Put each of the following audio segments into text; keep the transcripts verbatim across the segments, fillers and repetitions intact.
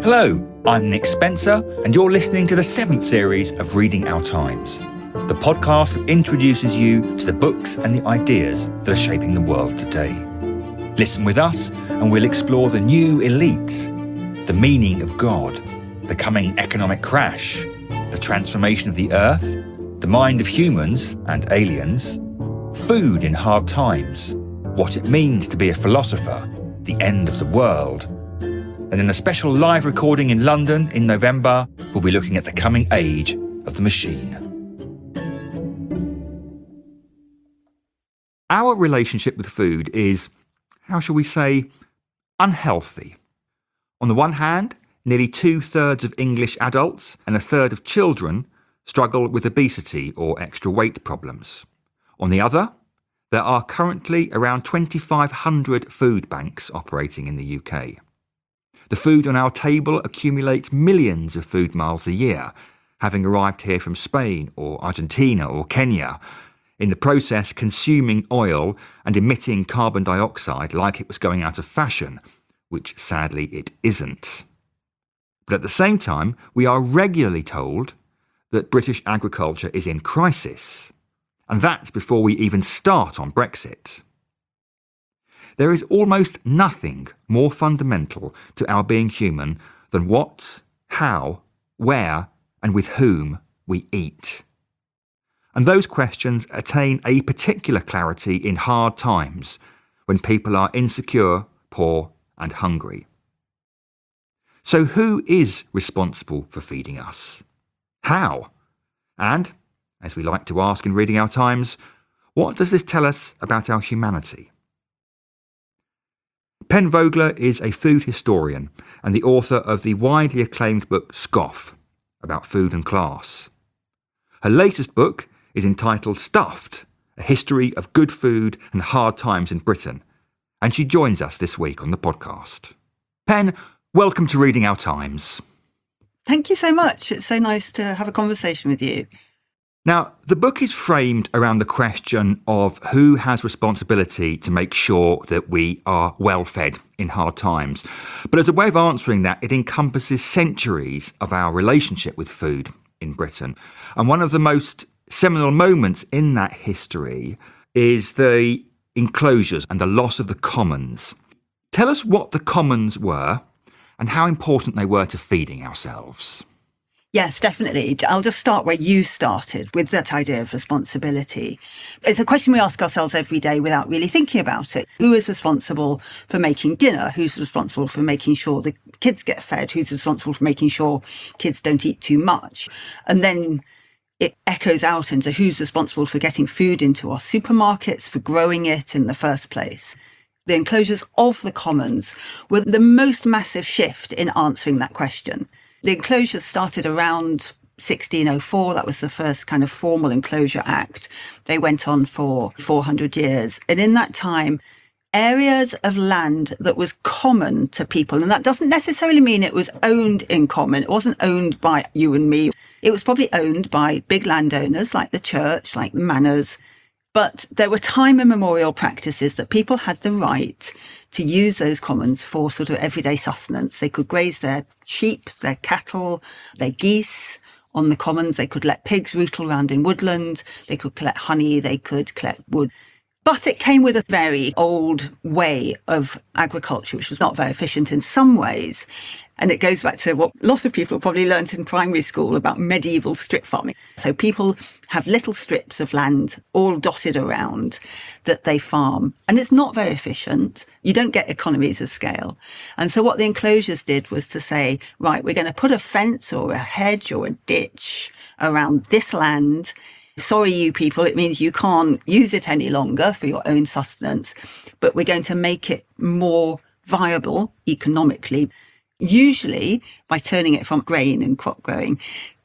Hello, I'm Nick Spencer, and you're listening to the seventh series of Reading Our Times, the podcast that introduces you to the books and the ideas that are shaping the world today. Listen with us, and we'll explore the new elite, the meaning of God, the coming economic crash, the transformation of the earth, the mind of humans and aliens, food in hard times, what it means to be a philosopher, the end of the world. And in a special live recording in London in November, we'll be looking at the coming age of the machine. Our relationship with food is, how shall we say, unhealthy. On the one hand, nearly two-thirds of English adults and a third of children struggle with obesity or extra weight problems. On the other, there are currently around twenty-five hundred food banks operating in the U K. The food on our table accumulates millions of food miles a year, having arrived here from Spain or Argentina or Kenya, in the process consuming oil and emitting carbon dioxide like it was going out of fashion, which sadly it isn't. But at the same time, we are regularly told that British agriculture is in crisis, and that's before we even start on Brexit. There is almost nothing more fundamental to our being human than what, how, where, and with whom we eat. And those questions attain a particular clarity in hard times, when people are insecure, poor, and hungry. So who is responsible for feeding us? How? And, as we like to ask in Reading Our Times, what does this tell us about our humanity? Pen Vogler is a food historian and the author of the widely acclaimed book Scoff, about food and class. Her latest book is entitled Stuffed, A History of Good Food and Hard Times in Britain, and she joins us this week on the podcast. Pen, welcome to Reading Our Times. Thank you so much. It's so nice to have a conversation with you. Now, the book is framed around the question of who has responsibility to make sure that we are well fed in hard times. But as a way of answering that, it encompasses centuries of our relationship with food in Britain. And one of the most seminal moments in that history is the enclosures and the loss of the commons. Tell us what the commons were and how important they were to feeding ourselves. Yes, definitely. I'll just start where you started with that idea of responsibility. It's a question we ask ourselves every day without really thinking about it. Who is responsible for making dinner? Who's responsible for making sure the kids get fed? Who's responsible for making sure kids don't eat too much? And then it echoes out into who's responsible for getting food into our supermarkets, for growing it in the first place. The enclosures of the commons were the most massive shift in answering that question. The enclosures started around sixteen oh four. That was the first kind of formal Enclosure Act. They went on for four hundred years. And in that time, areas of land that was common to people, and that doesn't necessarily mean it was owned in common. It wasn't owned by you and me. It was probably owned by big landowners like the church, like the manors. But there were time immemorial practices that people had the right to use those commons for sort of everyday sustenance. They could graze their sheep, their cattle, their geese on the commons. They could let pigs rootle around in woodland. They could collect honey. They could collect wood. But it came with a very old way of agriculture, which was not very efficient in some ways. And it goes back to what lots of people probably learnt in primary school about medieval strip farming. So people have little strips of land all dotted around that they farm. And it's not very efficient. You don't get economies of scale. And so what the enclosures did was to say, right, we're going to put a fence or a hedge or a ditch around this land. Sorry, you people, it means you can't use it any longer for your own sustenance, but we're going to make it more viable economically, usually by turning it from grain and crop growing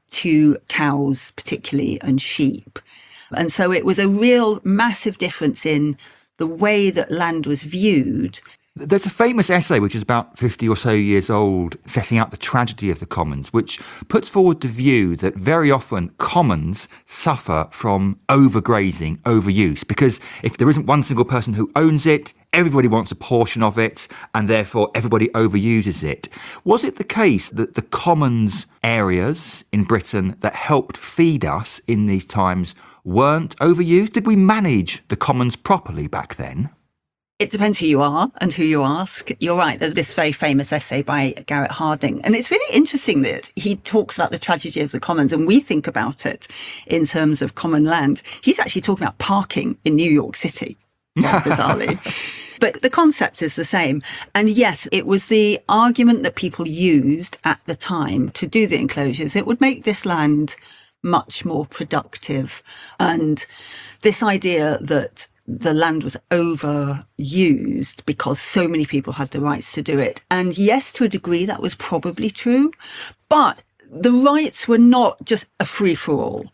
to cows, particularly, and sheep. And so it was a real massive difference in the way that land was viewed. There's a famous essay which is about fifty or so years old, setting out the tragedy of the commons, which puts forward the view that very often commons suffer from overgrazing, overuse, because if there isn't one single person who owns it, everybody wants a portion of it, and therefore everybody overuses it. Was it the case that the commons areas in Britain that helped feed us in these times weren't overused? Did we manage the commons properly back then? It depends who you are and who you ask. You're right. There's this very famous essay by Garrett Harding. And it's really interesting that he talks about the tragedy of the commons, and we think about it in terms of common land. He's actually talking about parking in New York City, bizarrely. But the concept is the same. And yes, it was the argument that people used at the time to do the enclosures. It would make this land much more productive. And this idea that the land was overused because so many people had the rights to do it. And yes, to a degree, that was probably true. But the rights were not just a free-for-all.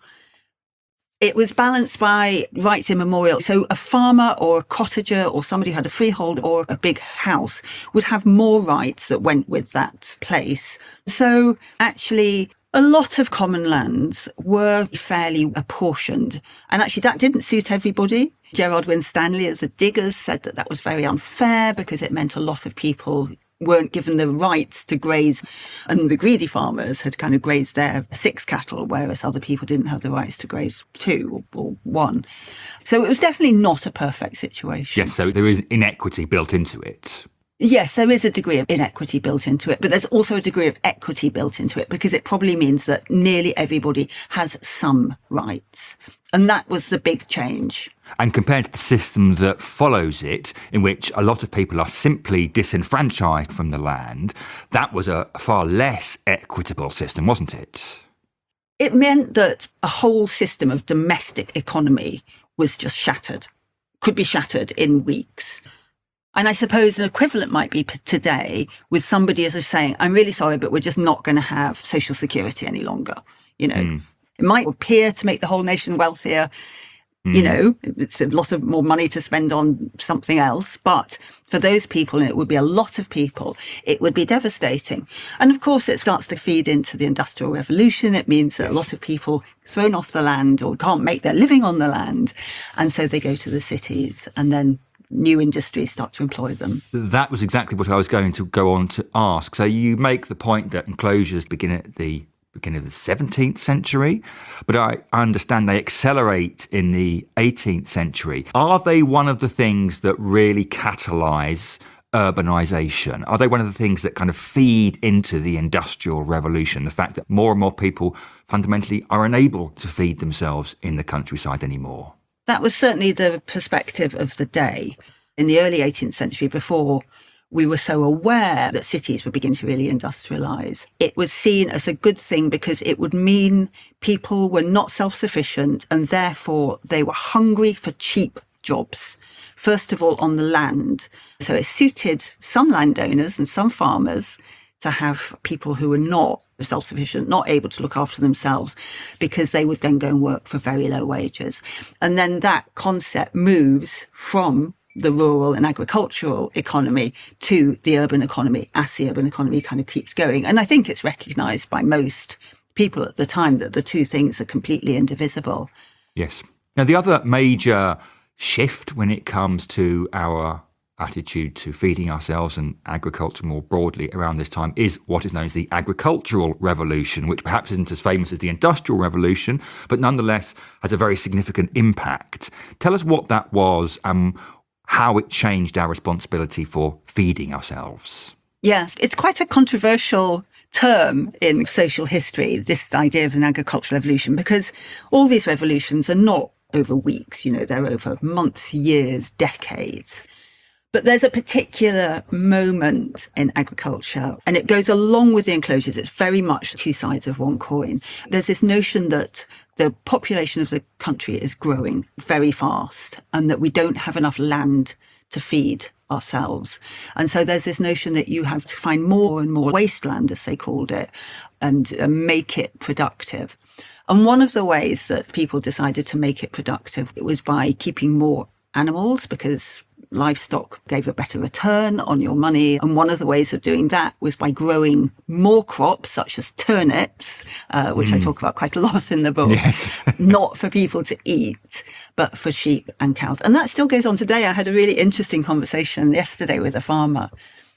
It was balanced by rights immemorial. So a farmer or a cottager or somebody who had a freehold or a big house would have more rights that went with that place. So actually, a lot of common lands were fairly apportioned. And actually, that didn't suit everybody. Gerard Winstanley, as the diggers, said that that was very unfair because it meant a lot of people weren't given the rights to graze, and the greedy farmers had kind of grazed their six cattle, whereas other people didn't have the rights to graze two or, or one. So it was definitely not a perfect situation. Yes, so there is inequity built into it. Yes, there is a degree of inequity built into it, but there's also a degree of equity built into it, because it probably means that nearly everybody has some rights. And that was the big change. And compared to the system that follows it, in which a lot of people are simply disenfranchised from the land, that was a far less equitable system, wasn't it? It meant that a whole system of domestic economy was just shattered, could be shattered in weeks. And I suppose an equivalent might be today with somebody as saying, I'm really sorry, but we're just not going to have social security any longer. You know, mm. It might appear to make the whole nation wealthier. Mm. You know, it's a lot of more money to spend on something else. But for those people, and it would be a lot of people, it would be devastating. And of course, it starts to feed into the Industrial Revolution. It means that yes. a lot of people thrown off the land or can't make their living on the land. And so they go to the cities, and then new industries start to employ them. That was exactly what I was going to go on to ask. So you make the point that enclosures begin at the beginning of the seventeenth century, but I understand they accelerate in the eighteenth century. Are they one of the things that really catalyse urbanisation? Are they one of the things that kind of feed into the Industrial Revolution, the fact that more and more people fundamentally are unable to feed themselves in the countryside anymore? That was certainly the perspective of the day. In the early eighteenth century, before we were so aware that cities would begin to really industrialise, it was seen as a good thing because it would mean people were not self-sufficient, and therefore they were hungry for cheap jobs. First of all, on the land. So it suited some landowners and some farmers to have people who were not self-sufficient, not able to look after themselves, because they would then go and work for very low wages. And then that concept moves from the rural and agricultural economy to the urban economy as the urban economy kind of keeps going. And I think it's recognised by most people at the time that the two things are completely indivisible. Yes. Now, the other major shift when it comes to our attitude to feeding ourselves and agriculture more broadly around this time is what is known as the agricultural revolution, which perhaps isn't as famous as the Industrial Revolution, but nonetheless has a very significant impact. Tell us what that was and how it changed our responsibility for feeding ourselves. Yes, it's quite a controversial term in social history, this idea of an agricultural revolution, because all these revolutions are not over weeks, you know, they're over months, years, decades. But there's a particular moment in agriculture, and it goes along with the enclosures. It's very much two sides of one coin. There's this notion that the population of the country is growing very fast and that we don't have enough land to feed ourselves. And so there's this notion that you have to find more and more wasteland, as they called it, and uh, make it productive. And one of the ways that people decided to make it productive, it was by keeping more animals, because livestock gave a better return on your money. And one of the ways of doing that was by growing more crops, such as turnips, uh, which mm. I talk about quite a lot in the book. Yes. Not for people to eat, but for sheep and cows. And that still goes on today. I had a really interesting conversation yesterday with a farmer.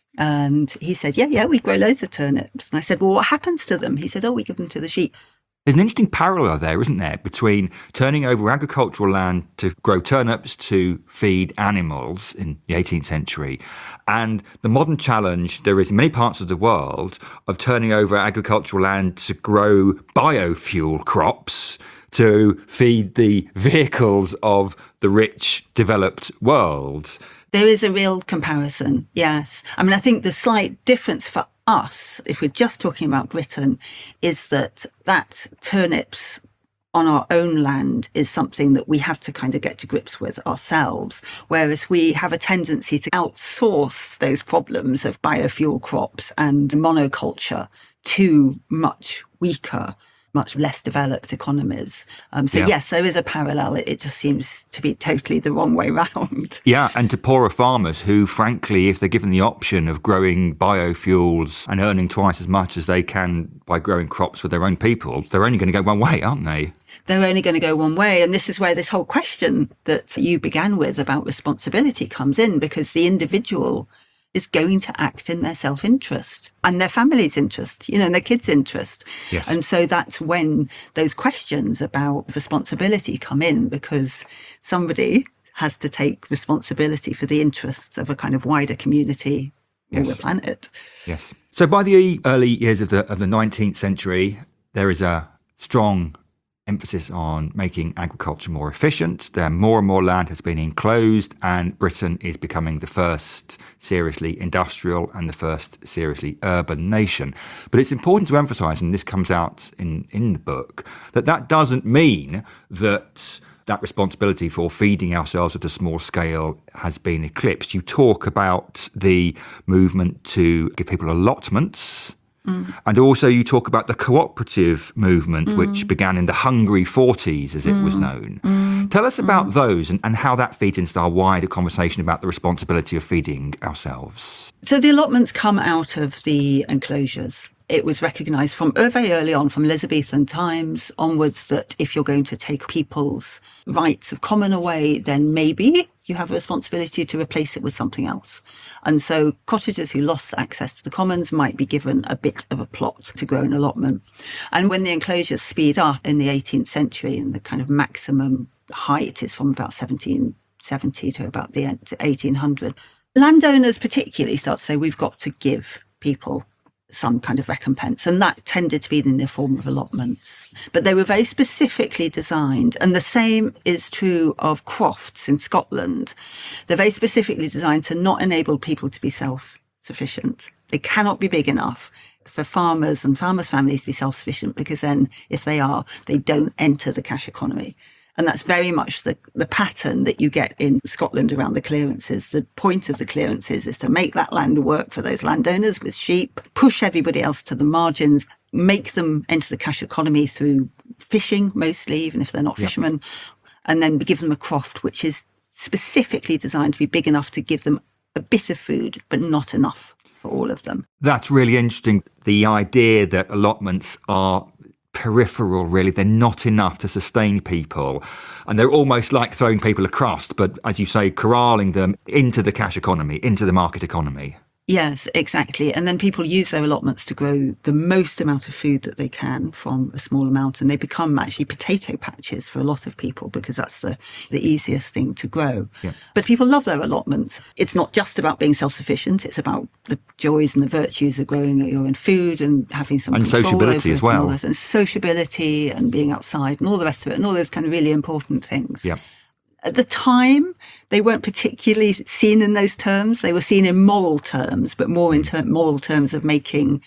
And he said, yeah, yeah, we grow loads of turnips. And I said, well, what happens to them? He said, oh, we give them to the sheep. There's an interesting parallel there, isn't there, between turning over agricultural land to grow turnips to feed animals in the eighteenth century and the modern challenge there is in many parts of the world of turning over agricultural land to grow biofuel crops to feed the vehicles of the rich, developed world. There is a real comparison, yes. I mean, I think the slight difference for us, if we're just talking about Britain, is that that turnips on our own land is something that we have to kind of get to grips with ourselves, whereas we have a tendency to outsource those problems of biofuel crops and monoculture to much weaker, much less developed economies. Um, so, yeah. yes, there is a parallel. It, it just seems to be totally the wrong way round. Yeah, and to poorer farmers who, frankly, if they're given the option of growing biofuels and earning twice as much as they can by growing crops for their own people, they're only going to go one way, aren't they? They're only going to go one way. And this is where this whole question that you began with about responsibility comes in, because the individual is going to act in their self-interest and their family's interest, you know, and their kids' interest. Yes. And so that's when those questions about responsibility come in, because somebody has to take responsibility for the interests of a kind of wider community yes. or the planet. Yes. So by the early years of the of the nineteenth century, there is a strong emphasis on making agriculture more efficient. There more and more land has been enclosed, and Britain is becoming the first seriously industrial and the first seriously urban nation. But it's important to emphasise, and this comes out in, in the book, that that doesn't mean that that responsibility for feeding ourselves at a small scale has been eclipsed. You talk about the movement to give people allotments. Mm. And also you talk about the cooperative movement, mm. which began in the Hungry forties, as it mm. was known. Mm. Tell us about mm. those and, and how that feeds into our wider conversation about the responsibility of feeding ourselves. So the allotments come out of the enclosures. It was recognised from very early on, from Elizabethan times onwards, that if you're going to take people's rights of common away, then maybe you have a responsibility to replace it with something else. And so cottagers who lost access to the commons might be given a bit of a plot to grow an allotment. And when the enclosures speed up in the eighteenth century, and the kind of maximum height is from about seventeen seventy to about the eighteen hundred, landowners particularly start to say, we've got to give people some kind of recompense. And that tended to be in the form of allotments. But they were very specifically designed. And the same is true of crofts in Scotland. They're very specifically designed to not enable people to be self-sufficient. They cannot be big enough for farmers and farmers' families to be self-sufficient, because then if they are, they don't enter the cash economy. And that's very much the, the pattern that you get in Scotland around the clearances. The point of the clearances is to make that land work for those landowners with sheep, push everybody else to the margins, make them enter the cash economy through fishing mostly, even if they're not yep. fishermen, and then give them a croft which is specifically designed to be big enough to give them a bit of food, but not enough for all of them. That's really interesting. The idea that allotments are peripheral, really. They're not enough to sustain people. And they're almost like throwing people across, but as you say, corralling them into the cash economy, into the market economy. Yes, exactly. And then people use their allotments to grow the most amount of food that they can from a small amount. And they become actually potato patches for a lot of people, because that's the, the easiest thing to grow. Yeah. But people love their allotments. It's not just about being self-sufficient. It's about the joys and the virtues of growing your own food and having some and control sociability over as well. And, and sociability and being outside and all the rest of it and all those kind of really important things. Yeah. At the time, they weren't particularly seen in those terms. They were seen in moral terms, but more in ter- moral terms of making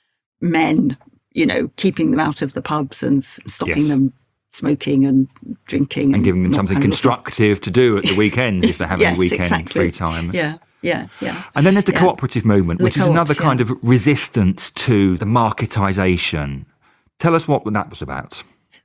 men, you know, keeping them out of the pubs and stopping yes. them smoking and drinking. And, and giving them something constructive to do at the weekends if they're having yes, weekend exactly. free time. Yeah, yeah, yeah. And then there's the yeah. cooperative movement, which the is another co-ops, kind yeah. of resistance to the marketisation. Tell us what that was about.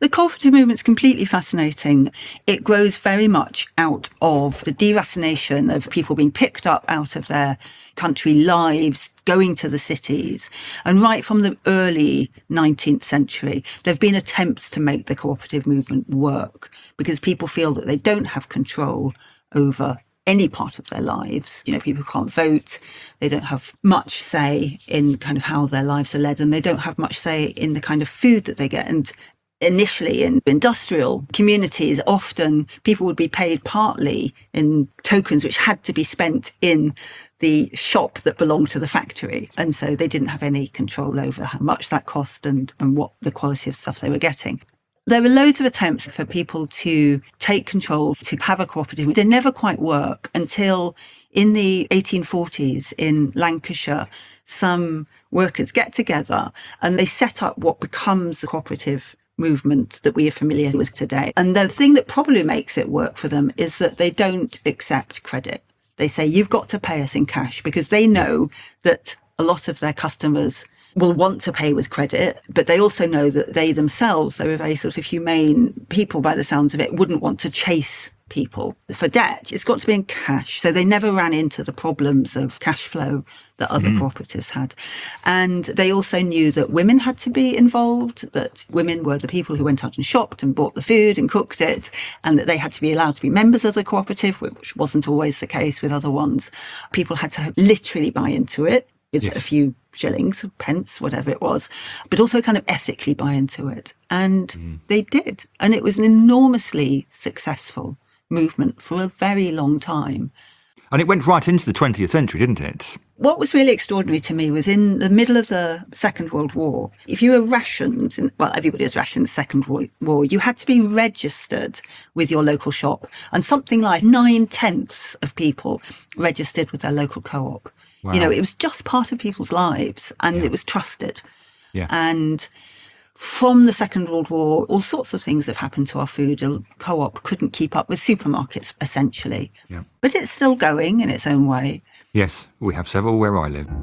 The cooperative movement's completely fascinating. It grows very much out of the deracination of people being picked up out of their country lives, going to the cities. And right from the early nineteenth century, there have been attempts to make the cooperative movement work because people feel that they don't have control over any part of their lives. You know, people can't vote, they don't have much say in kind of how their lives are led, and they don't have much say in the kind of food that they get. And initially in industrial communities, often people would be paid partly in tokens which had to be spent in the shop that belonged to the factory. And so they didn't have any control over how much that cost and, and what the quality of stuff they were getting. There were loads of attempts for people to take control, to have a cooperative. They never quite work until in the eighteen forties in Lancashire, some workers get together and they set up what becomes the cooperative movement that we are familiar with today. And the thing that probably makes it work for them is that they don't accept credit. They say, you've got to pay us in cash, because they know that a lot of their customers will want to pay with credit, but they also know that they themselves, they're a very sort of humane people by the sounds of it, wouldn't want to chase people for debt. It's got to be in cash. So they never ran into the problems of cash flow that other mm. cooperatives had. And they also knew that women had to be involved, that women were the people who went out and shopped and bought the food and cooked it, and that they had to be allowed to be members of the cooperative, which wasn't always the case with other ones. People had to literally buy into it with yes. a few shillings, pence, whatever it was, but also kind of ethically buy into it. And mm. they did. And it was an enormously successful movement for a very long time. And it went right into the twentieth century, didn't it? What was really extraordinary to me was in the middle of the Second World War, if you were rationed, well, everybody was rationed in the Second War, you had to be registered with your local shop. And something like nine-tenths of people registered with their local co-op. Wow. You know, it was just part of people's lives, and yeah. it was trusted. Yeah. And from the Second World War, all sorts of things have happened to our food. A co-op couldn't keep up with supermarkets, essentially. Yeah. But it's still going in its own way. Yes, we have several where I live.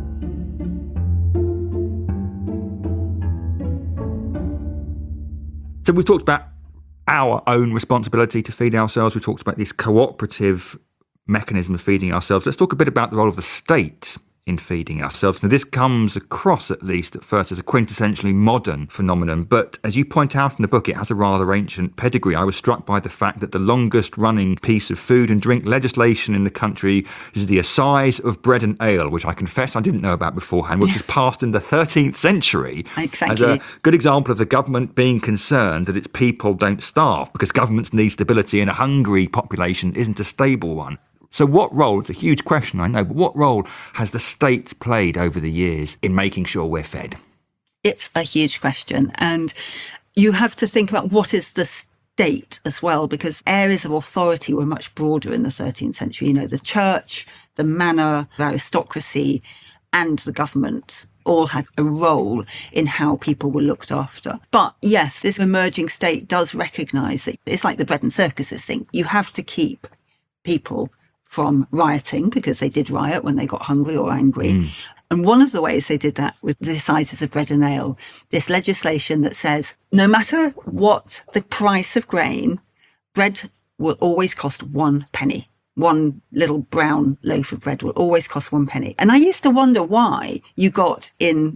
So we've talked about our own responsibility to feed ourselves. We talked about this cooperative mechanism of feeding ourselves. Let's talk a bit about the role of the state in feeding ourselves. Now, this comes across, at least at first, as a quintessentially modern phenomenon, but as you point out in the book, it has a rather ancient pedigree. I was struck by the fact that the longest running piece of food and drink legislation in the country is the Assize of Bread and Ale, which I confess I didn't know about beforehand, which yeah. was passed in the thirteenth century exactly. as a good example of the government being concerned that its people don't starve, because governments need stability and a hungry population isn't a stable one. So what role, it's a huge question, I know, but what role has the state played over the years in making sure we're fed? It's a huge question. And you have to think about what is the state as well, because areas of authority were much broader in the thirteenth century. You know, the church, the manor, aristocracy, and the government all had a role in how people were looked after. But yes, this emerging state does recognise that it's like the bread and circuses thing. You have to keep people from rioting, because they did riot when they got hungry or angry. Mm. And one of the ways they did that with the Assizes of Bread and Ale, this legislation that says no matter what the price of grain, bread will always cost one penny. One little brown loaf of bread will always cost one penny. And I used to wonder why you got in,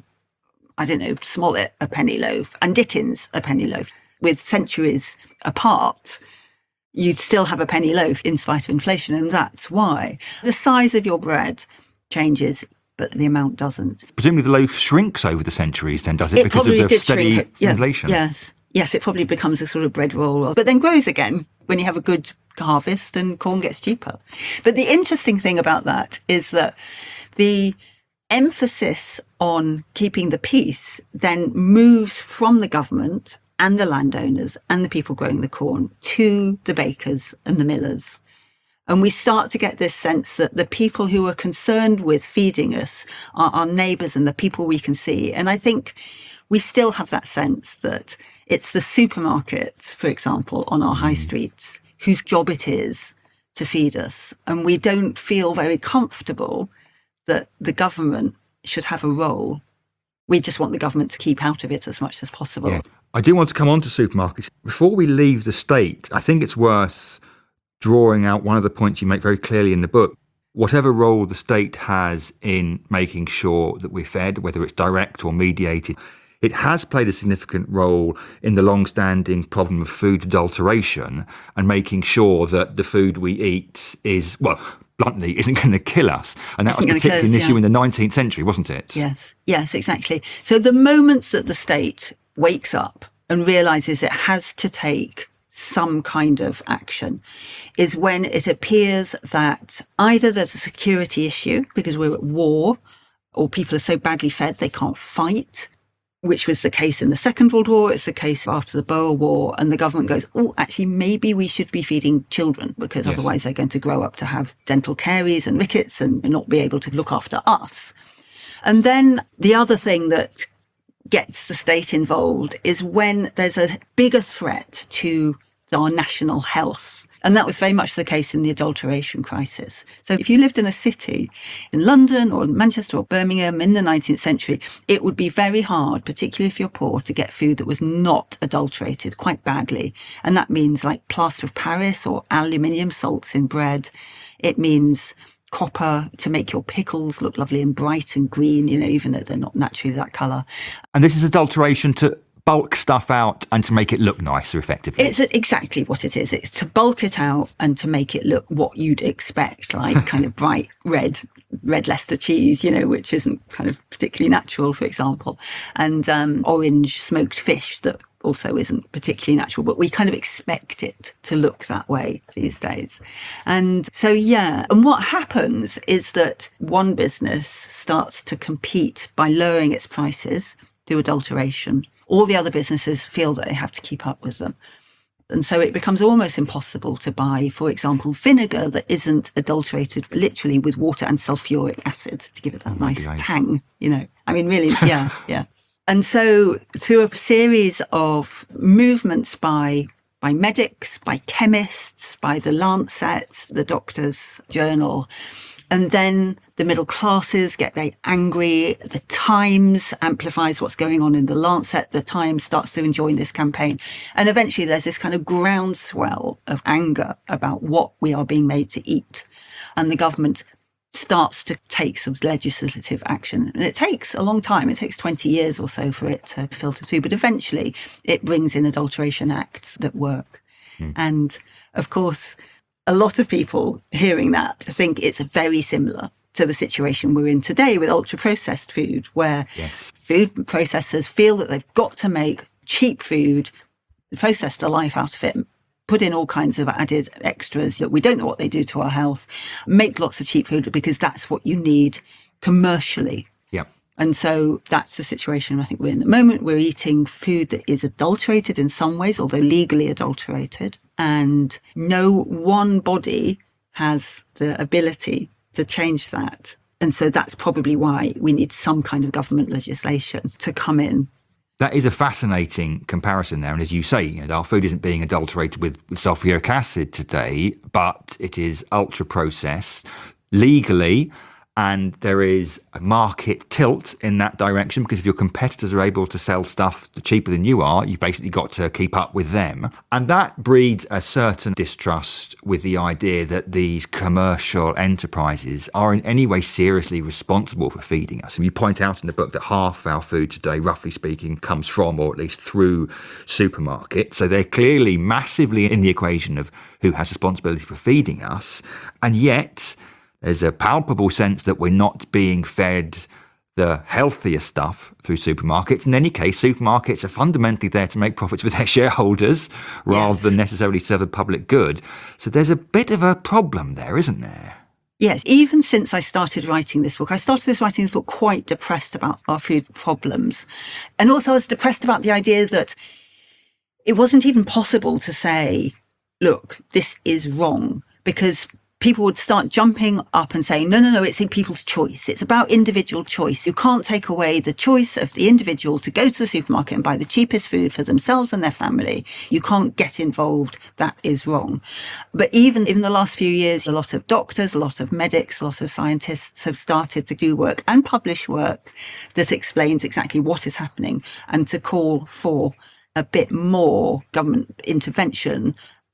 I don't know, Smollett a penny loaf and Dickens a penny loaf. With centuries apart, you'd still have a penny loaf in spite of inflation. And that's why the size of your bread changes, but the amount doesn't. Presumably the loaf shrinks over the centuries then, does it? It because of the did steady shrink. Yeah. inflation? Yes. Yes, it probably becomes a sort of bread roll, but then grows again when you have a good harvest and corn gets cheaper. But the interesting thing about that is that the emphasis on keeping the peace then moves from the government and the landowners and the people growing the corn to the bakers and the millers. And we start to get this sense that the people who are concerned with feeding us are our neighbours and the people we can see. And I think we still have that sense that it's the supermarkets, for example, on our high streets, whose job it is to feed us. And we don't feel very comfortable that the government should have a role. We just want the government to keep out of it as much as possible. Yeah. I do want to come on to supermarkets. Before we leave the state, I think it's worth drawing out one of the points you make very clearly in the book. Whatever role the state has in making sure that we're fed, whether it's direct or mediated, it has played a significant role in the long-standing problem of food adulteration and making sure that the food we eat is, well, bluntly, isn't going to kill us. And that Isn't was gonna particularly kill us, an issue yeah. in the nineteenth century, wasn't it? Yes, yes, exactly. So the moments that the state wakes up and realises it has to take some kind of action is when it appears that either there's a security issue because we're at war, or people are so badly fed they can't fight, which was the case in the Second World War. It's the case after the Boer War. And the government goes, oh, actually, maybe we should be feeding children because Yes. otherwise they're going to grow up to have dental caries and rickets and not be able to look after us. And then the other thing that gets the state involved is when there's a bigger threat to our national health. And that was very much the case in the adulteration crisis. So if you lived in a city, in London or Manchester or Birmingham in the nineteenth century, it would be very hard, particularly if you're poor, to get food that was not adulterated quite badly. And that means like plaster of Paris or aluminium salts in bread. It means copper to make your pickles look lovely and bright and green, you know, even though they're not naturally that colour. And this is adulteration to bulk stuff out and to make it look nicer, effectively. It's exactly what it is. It's to bulk it out and to make it look what you'd expect, like kind of bright red, red Leicester cheese, you know, which isn't kind of particularly natural, for example, and um, orange smoked fish that also isn't particularly natural, but we kind of expect it to look that way these days. And so, yeah, and what happens is that one business starts to compete by lowering its prices through adulteration. All the other businesses feel that they have to keep up with them. And so it becomes almost impossible to buy, for example, vinegar that isn't adulterated literally with water and sulfuric acid to give it that Oh my nice days. tang, you know. I mean, really, yeah, yeah. And so through a series of movements by by medics, by chemists, by the Lancet, the Doctor's Journal, and then the middle classes get very angry. The Times amplifies what's going on in the Lancet. The Times starts to join this campaign. And eventually there's this kind of groundswell of anger about what we are being made to eat. And the government starts to take some legislative action. And it takes a long time. It takes twenty years or so for it to filter through. But eventually it brings in adulteration acts that work. Mm. And of course, a lot of people hearing that think it's very similar to the situation we're in today with ultra-processed food, where Yes. food processors feel that they've got to make cheap food, process the life out of it, put in all kinds of added extras that we don't know what they do to our health, make lots of cheap food because that's what you need commercially. Yep. And so that's the situation I think we're in at the moment. We're eating food that is adulterated in some ways, although legally adulterated. And no one body has the ability to change that. And so that's probably why we need some kind of government legislation to come in. That is a fascinating comparison there. And as you say, you know, our food isn't being adulterated with, with sulfuric acid today, but it is ultra-processed legally. And there is a market tilt in that direction because if your competitors are able to sell stuff cheaper than you are, you've basically got to keep up with them. And that breeds a certain distrust with the idea that these commercial enterprises are in any way seriously responsible for feeding us. And you point out in the book that half of our food today, roughly speaking, comes from, or at least through, supermarkets. So they're clearly massively in the equation of who has responsibility for feeding us. And yet there's a palpable sense that we're not being fed the healthier stuff through supermarkets. In any case, supermarkets are fundamentally there to make profits for their shareholders rather Yes. than necessarily serve the public good. So there's a bit of a problem there, isn't there? Yes, even since I started writing this book, I started this writing this book quite depressed about our food problems. And also I was depressed about the idea that it wasn't even possible to say, look, this is wrong, because people would start jumping up and saying, no, no, no, it's in people's choice. It's about individual choice. You can't take away the choice of the individual to go to the supermarket and buy the cheapest food for themselves and their family. You can't get involved. That is wrong. But even in the last few years, a lot of doctors, a lot of medics, a lot of scientists have started to do work and publish work that explains exactly what is happening and to call for a bit more government intervention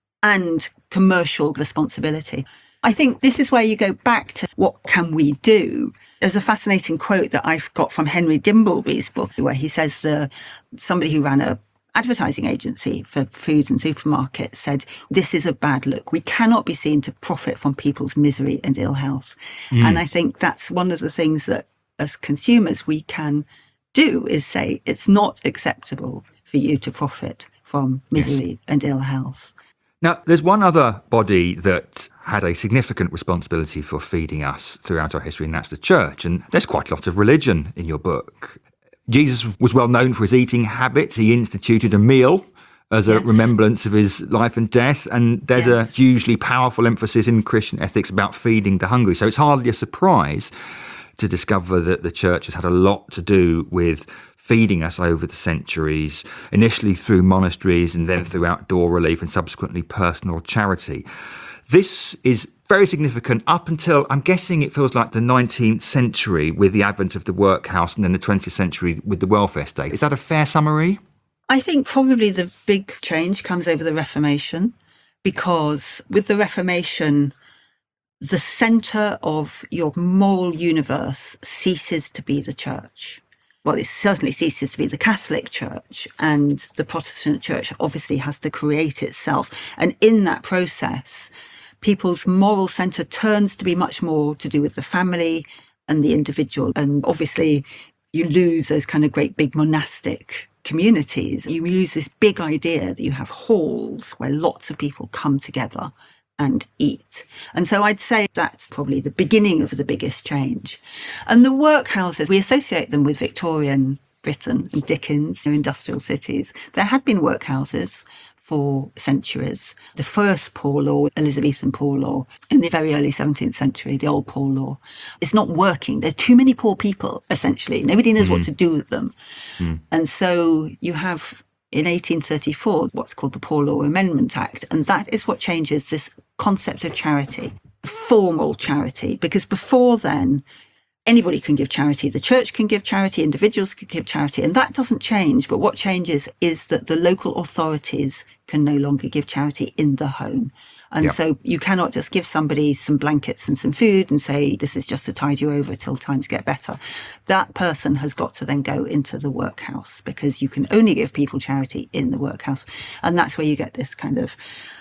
and commercial responsibility. I think this is where you go back to what can we do? There's a fascinating quote that I've got from Henry Dimbleby's book where he says the somebody who ran a advertising agency for foods and supermarkets said, this is a bad look. We cannot be seen to profit from people's misery and ill health. Mm. And I think that's one of the things that as consumers we can do is say it's not acceptable for you to profit from misery yes. and ill health. Now, there's one other body that had a significant responsibility for feeding us throughout our history, and that's the church. And there's quite a lot of religion in your book. Jesus was well known for his eating habits. He instituted a meal as a yes. remembrance of his life and death. And there's yes. a hugely powerful emphasis in Christian ethics about feeding the hungry. So it's hardly a surprise to discover that the church has had a lot to do with feeding us over the centuries, initially through monasteries and then through outdoor relief and subsequently personal charity. This is very significant up until, I'm guessing it feels like the nineteenth century with the advent of the workhouse and then the twentieth century with the welfare state. Is that a fair summary? I think probably the big change comes over the Reformation, because with the Reformation, the centre of your moral universe ceases to be the church. Well, it certainly ceases to be the Catholic Church, and the Protestant Church obviously has to create itself. And in that process, people's moral centre turns to be much more to do with the family and the individual. And obviously, you lose those kind of great big monastic communities. You lose this big idea that you have halls where lots of people come together and eat. And so I'd say that's probably the beginning of the biggest change. And the workhouses, we associate them with Victorian Britain and Dickens, industrial cities. There had been workhouses for centuries. The first Poor Law, Elizabethan Poor Law, in the very early seventeenth century, the old Poor Law, it's not working. There are too many poor people, essentially. Nobody knows mm. what to do with them. Mm. And so you have, in eighteen thirty-four, what's called the Poor Law Amendment Act. And that is what changes this concept of charity, formal charity, because before then, anybody can give charity. The church can give charity, individuals can give charity, and that doesn't change. But what changes is that the local authorities can no longer give charity in the home. And yep. so you cannot just give somebody some blankets and some food and say, this is just to tide you over till times get better. That person has got to then go into the workhouse, because you can only give people charity in the workhouse. And that's where you get this kind of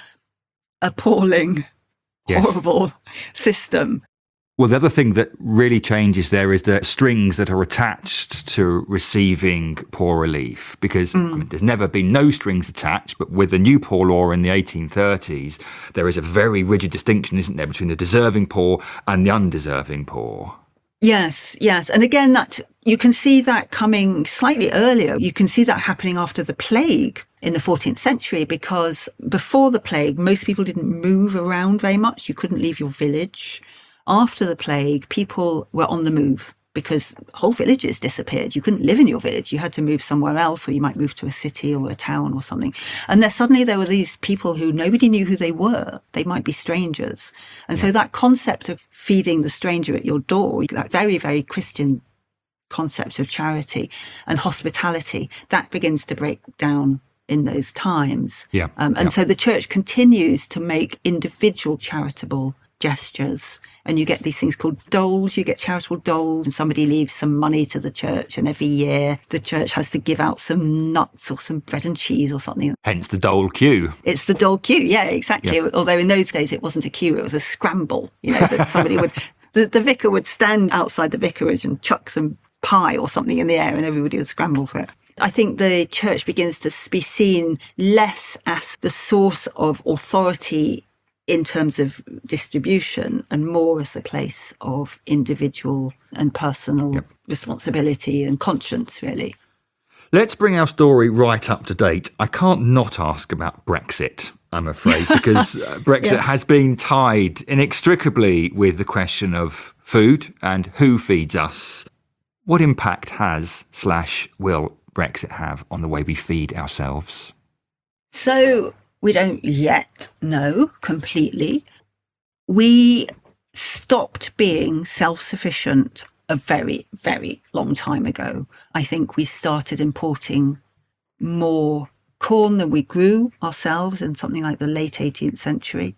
appalling, yes. horrible system. Well, the other thing that really changes there is the strings that are attached to receiving poor relief, because mm. I mean, there's never been no strings attached, but with the new poor law in the eighteen thirties, there is a very rigid distinction, isn't there, between the deserving poor and the undeserving poor. Yes, yes. And again, that you can see that coming slightly earlier. You can see that happening after the plague in the fourteenth century, because before the plague, most people didn't move around very much. You couldn't leave your village. After the plague, people were on the move because whole villages disappeared. You couldn't live in your village. You had to move somewhere else, or you might move to a city or a town or something. And there suddenly there were these people who nobody knew who they were. They might be strangers. And yeah. so that concept of feeding the stranger at your door, that very, very Christian concept of charity and hospitality, that begins to break down in those times. Yeah. Um, and yeah. so the church continues to make individual charitable gestures, and you get these things called doles. You get charitable doles, and somebody leaves some money to the church, and every year the church has to give out some nuts or some bread and cheese or something. Hence the dole queue. It's the dole queue, yeah, exactly. Yeah. Although in those days it wasn't a queue, it was a scramble. You know, that somebody would, the, the vicar would stand outside the vicarage and chuck some pie or something in the air, and everybody would scramble for it. I think the church begins to be seen less as the source of authority in terms of distribution, and more as a place of individual and personal yep. responsibility and conscience, really. Let's bring our story right up to date. I can't not ask about Brexit, I'm afraid, because uh, Brexit yeah. has been tied inextricably with the question of food and who feeds us. What impact has slash will Brexit have on the way we feed ourselves? So we don't yet know completely. We stopped being self-sufficient a very, very long time ago. I think we started importing more corn than we grew ourselves in something like the late eighteenth century.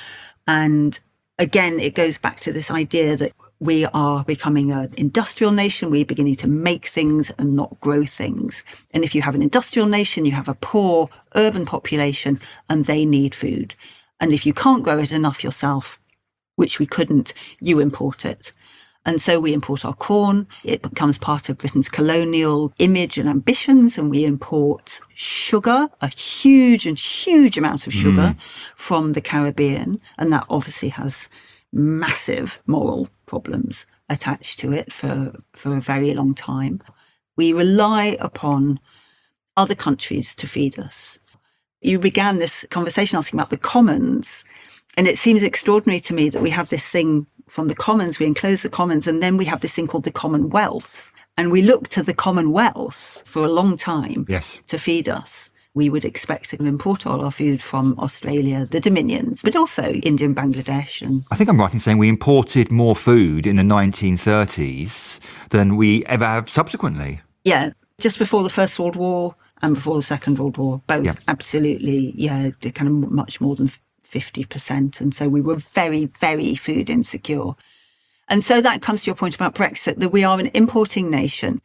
And again, it goes back to this idea that we are becoming an industrial nation. We're beginning to make things and not grow things. And if you have an industrial nation, you have a poor urban population and they need food. And if you can't grow it enough yourself, which we couldn't, you import it. And so we import our corn. It becomes part of Britain's colonial image and ambitions. And we import sugar, a huge and huge amount of sugar mm. from the Caribbean. And that obviously has massive moral problems attached to it for, for a very long time. We rely upon other countries to feed us. You began this conversation asking about the commons. And it seems extraordinary to me that we have this thing from the commons, we enclose the commons, and then we have this thing called the Commonwealth. And we look to the Commonwealth for a long time yes. to feed us. We would expect to import all our food from Australia, the Dominions, but also India and Bangladesh. And I think I'm right in saying we imported more food in the nineteen thirties than we ever have subsequently. Yeah, just before the First World War and before the Second World War, both yeah. absolutely, yeah, they're kind of much more than fifty percent. And so we were very, very food insecure. And so that comes to your point about Brexit, that we are an importing nation.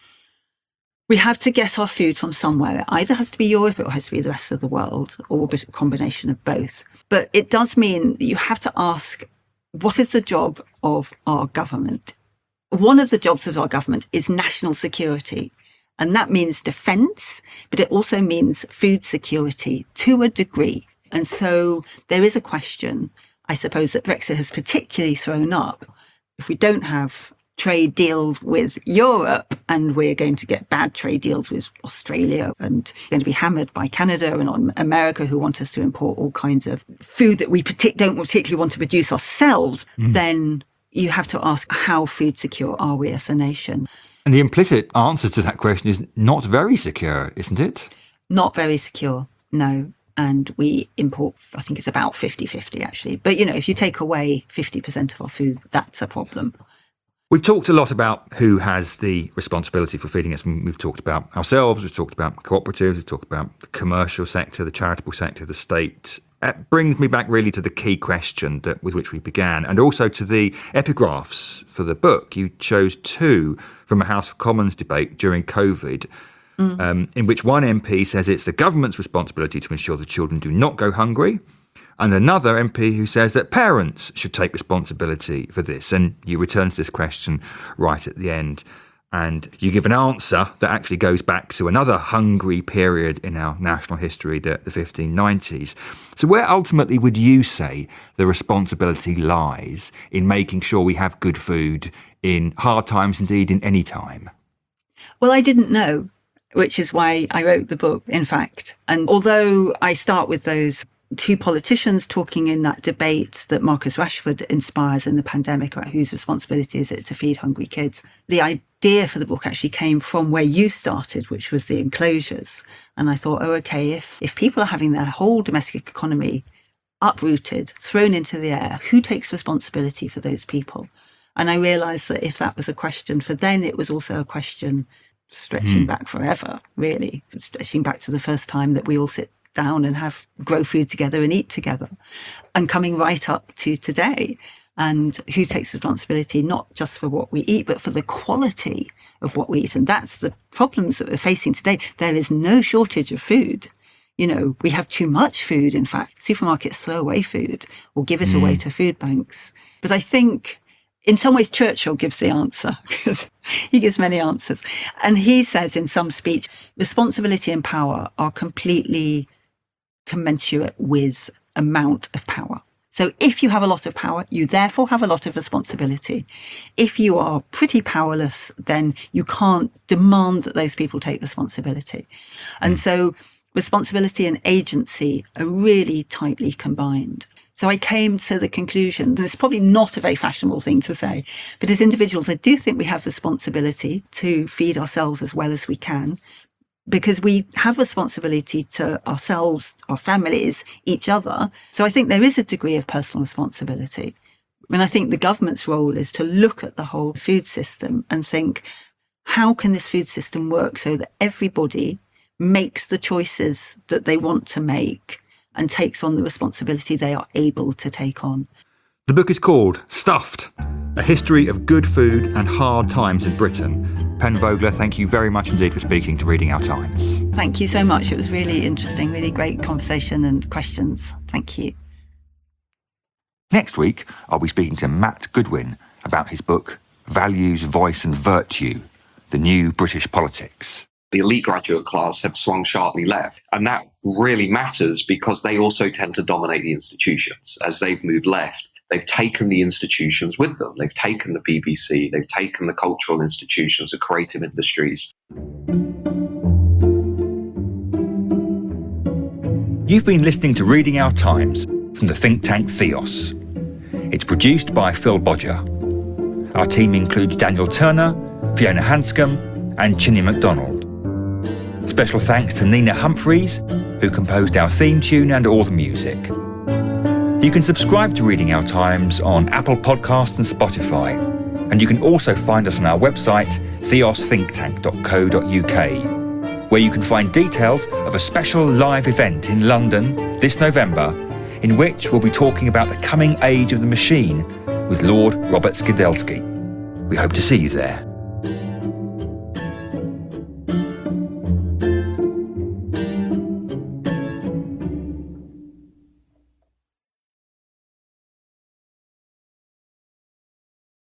We have to get our food from somewhere. It either has to be Europe or it has to be the rest of the world, or a combination of both. But it does mean that you have to ask, what is the job of our government? One of the jobs of our government is national security. And that means defence, but it also means food security to a degree. And so there is a question, I suppose, that Brexit has particularly thrown up. If we don't have trade deals with Europe and we're going to get bad trade deals with Australia and going to be hammered by Canada and America, who want us to import all kinds of food that we partic- don't particularly want to produce ourselves, mm. then you have to ask, how food secure are we as a nation? And the implicit answer to that question is not very secure, isn't it? Not very secure, no. And we import, I think it's about fifty-fifty actually. But, you know, if you take away fifty percent of our food, that's a problem. We've talked a lot about who has the responsibility for feeding us. We've talked about ourselves, we've talked about cooperatives, we've talked about the commercial sector, the charitable sector, the state. That brings me back really to the key question that with which we began, and also to the epigraphs for the book. You chose two from a House of Commons debate during COVID, mm. um, in which one M P says it's the government's responsibility to ensure the children do not go hungry, and another M P who says that parents should take responsibility for this. And you return to this question right at the end. And you give an answer that actually goes back to another hungry period in our national history, the, the fifteen nineties. So where ultimately would you say the responsibility lies in making sure we have good food in hard times, indeed in any time? Well, I didn't know, which is why I wrote the book, in fact. And although I start with those two politicians talking in that debate that Marcus Rashford inspires in the pandemic about whose responsibility is it to feed hungry kids, the idea for the book actually came from where you started, which was the enclosures. And I thought, oh, okay, if, if people are having their whole domestic economy uprooted, thrown into the air, who takes responsibility for those people? And I realised that if that was a question for then, it was also a question stretching mm. back forever, really, stretching back to the first time that we all sit down and have grow food together and eat together, and coming right up to today. And who takes responsibility not just for what we eat, but for the quality of what we eat. And that's the problems that we're facing today. There is no shortage of food. You know, we have too much food. In fact, supermarkets throw away food or give it mm. away to food banks. But I think in some ways Churchill gives the answer, because he gives many answers. And he says in some speech, responsibility and power are completely commensurate with amount of power. So if you have a lot of power, you therefore have a lot of responsibility. If you are pretty powerless, then you can't demand that those people take responsibility. And mm. so responsibility and agency are really tightly combined. So I came to the conclusion, and it's probably not a very fashionable thing to say, but as individuals, I do think we have responsibility to feed ourselves as well as we can, because we have responsibility to ourselves, our families, each other. So I think there is a degree of personal responsibility. And I think the government's role is to look at the whole food system and think, how can this food system work so that everybody makes the choices that they want to make and takes on the responsibility they are able to take on. The book is called Stuffed, A History of Good Food and Hard Times in Britain. Pen Vogler, thank you very much indeed for speaking to Reading Our Times. Thank you so much. It was really interesting, really great conversation and questions. Thank you. Next week, I'll be speaking to Matt Goodwin about his book, Values, Voice and Virtue, The New British Politics. The elite graduate class have swung sharply left. And that really matters because they also tend to dominate the institutions. As they've moved left, they've taken the institutions with them. They've taken the B B C, they've taken the cultural institutions, the creative industries. You've been listening to Reading Our Times from the think tank Theos. It's produced by Phil Bodger. Our team includes Daniel Turner, Fiona Hanscom and Chinny MacDonald. Special thanks to Nina Humphreys, who composed our theme tune and all the music. You can subscribe to Reading Our Times on Apple Podcasts and Spotify, and you can also find us on our website theos think tank dot co dot uk, where you can find details of a special live event in London this November, in which we'll be talking about the coming age of the machine with Lord Robert Skidelsky. We hope to see you there.